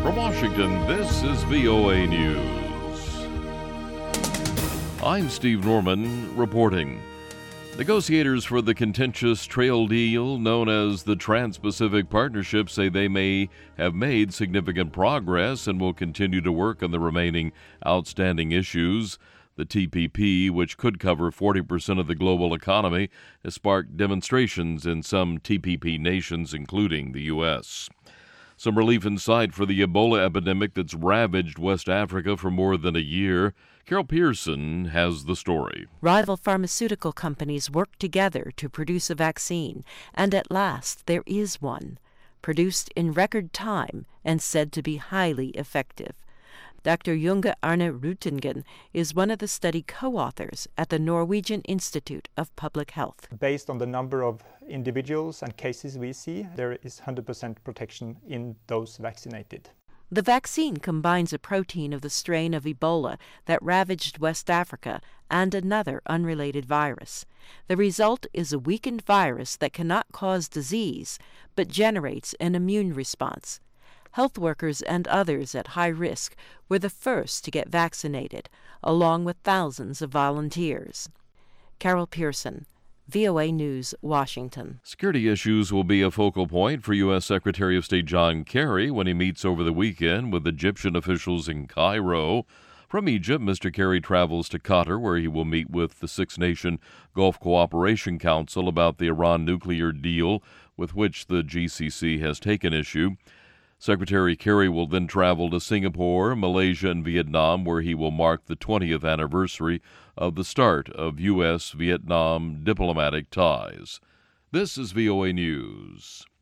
From Washington, this is VOA News. I'm Steve Norman reporting. Negotiators for the contentious trail deal known as the Trans-Pacific Partnership say they may have made significant progress and will continue to work on the remaining outstanding issues. The TPP, which could cover 40% of the global economy, has sparked demonstrations in some TPP nations, including the U.S. Some relief in sight for the Ebola epidemic that's ravaged West Africa for more than a year. Carol Pearson has the story. Rival pharmaceutical companies work together to produce a vaccine, and at last there is one, produced in record time and said to be highly effective. Dr. Junge Arne Rutingen is one of the study co-authors at the Norwegian Institute of Public Health. Based on the number of individuals and cases we see, there is 100% protection in those vaccinated. The vaccine combines a protein of the strain of Ebola that ravaged West Africa and another unrelated virus. The result is a weakened virus that cannot cause disease, but generates an immune response. Health workers and others at high risk were the first to get vaccinated, along with thousands of volunteers. Carol Pearson, VOA News, Washington. Security issues will be a focal point for U.S. Secretary of State John Kerry when he meets over the weekend with Egyptian officials in Cairo. From Egypt, Mr. Kerry travels to Qatar, where he will meet with the six-nation Gulf Cooperation Council about the Iran nuclear deal with which the GCC has taken issue. Secretary Kerry will then travel to Singapore, Malaysia, and Vietnam, where he will mark the 20th anniversary of the start of U.S.-Vietnam diplomatic ties. This is VOA News.